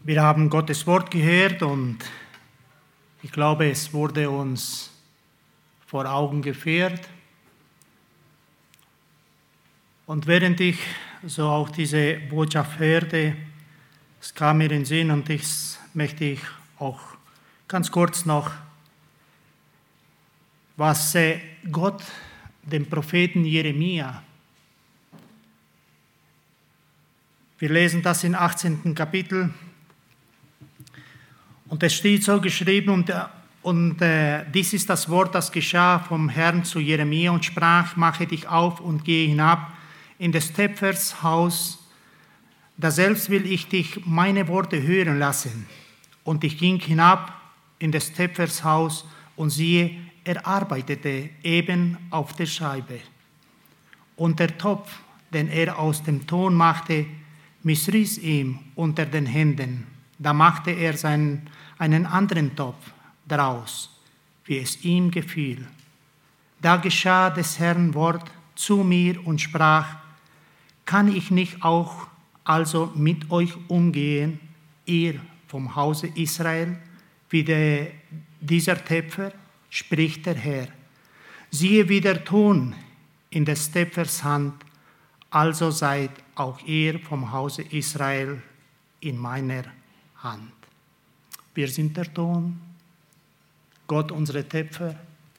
Wir haben Gottes Wort gehört und ich glaube, es wurde uns vor Augen geführt. Und während ich so auch diese Botschaft hörte, es kam mir in den Sinn und möchte ich auch ganz kurz noch, was Gott dem Propheten Jeremia, wir lesen das im 18. Kapitel, und es steht so geschrieben, und dies ist das Wort, das geschah vom Herrn zu Jeremia und sprach: Mache dich auf und gehe hinab in des Töpfers Haus, da selbst will ich dich meine Worte hören lassen. Und ich ging hinab in des Töpfers Haus, und siehe, er arbeitete eben auf der Scheibe. Und der Topf, den er aus dem Ton machte, missriss ihm unter den Händen. Da machte er einen anderen Topf daraus, wie es ihm gefiel. Da geschah des Herrn Wort zu mir und sprach: Kann ich nicht auch also mit euch umgehen, ihr vom Hause Israel, wie dieser Töpfer, spricht der Herr. Siehe, wie der Ton in des Töpfers Hand, also seid auch ihr vom Hause Israel in meiner Hand. Wir sind der Ton, Gott unsere Töpfer.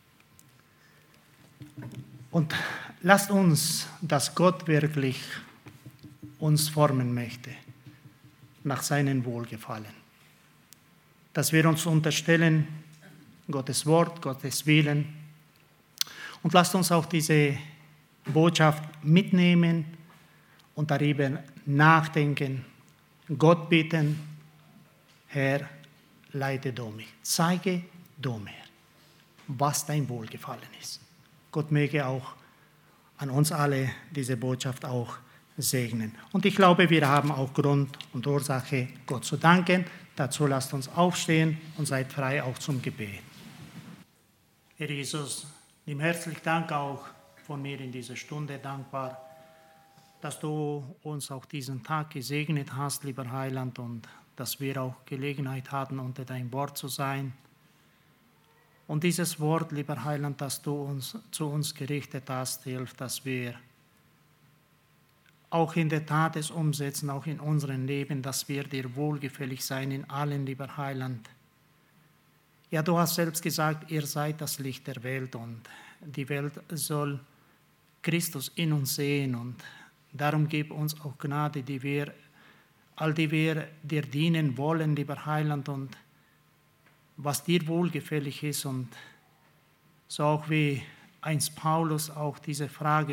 Und lasst uns, dass Gott wirklich uns formen möchte, nach seinem Wohlgefallen. Dass wir uns unterstellen, Gottes Wort, Gottes Willen. Und lasst uns auch diese Botschaft mitnehmen und darüber nachdenken, Gott bitten: Herr, leite du mich, zeige du mir, was dein Wohlgefallen ist. Gott möge auch an uns alle diese Botschaft auch segnen. Und ich glaube, wir haben auch Grund und Ursache, Gott zu danken. Dazu lasst uns aufstehen und seid frei auch zum Gebet. Herr Jesus, nimm herzlich Dank auch von mir in dieser Stunde, dankbar, dass du uns auch diesen Tag gesegnet hast, lieber Heiland, und dass wir auch Gelegenheit hatten, unter dein Wort zu sein. Und dieses Wort, lieber Heiland, das du zu uns gerichtet hast, hilft, dass wir auch in der Tat es umsetzen, auch in unserem Leben, dass wir dir wohlgefällig sein in allen, lieber Heiland. Ja, du hast selbst gesagt, ihr seid das Licht der Welt und die Welt soll Christus in uns sehen, und darum gib uns auch Gnade, die wir dir dienen wollen, lieber Heiland, und was dir wohlgefällig ist. Und so auch wie einst Paulus auch diese Frage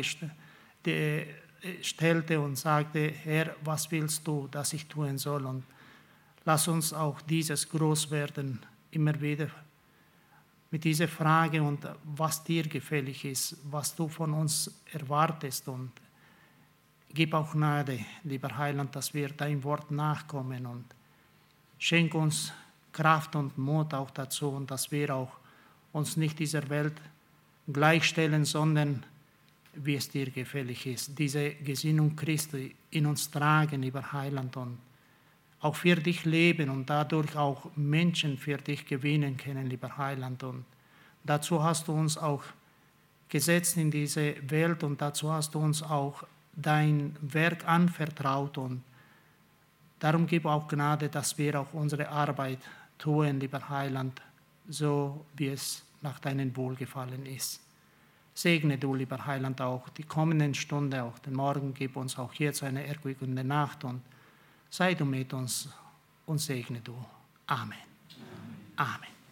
stellte und sagte: Herr, was willst du, dass ich tun soll? Und lass uns auch dieses Großwerden immer wieder mit dieser Frage und was dir gefällig ist, was du von uns erwartest, und gib auch Gnade, lieber Heiland, dass wir dein Wort nachkommen, und schenk uns Kraft und Mut auch dazu, und dass wir auch uns nicht dieser Welt gleichstellen, sondern wie es dir gefällig ist, diese Gesinnung Christi in uns tragen, lieber Heiland, und auch für dich leben und dadurch auch Menschen für dich gewinnen können, lieber Heiland. Und dazu hast du uns auch gesetzt in diese Welt, und dazu hast du uns auch dein Werk anvertraut, und darum gib auch Gnade, dass wir auch unsere Arbeit tun, lieber Heiland, so wie es nach deinem Wohlgefallen ist. Segne du, lieber Heiland, auch die kommenden Stunden, auch den Morgen, gib uns auch jetzt eine erquickende Nacht, und sei du mit uns und segne du. Amen. Amen.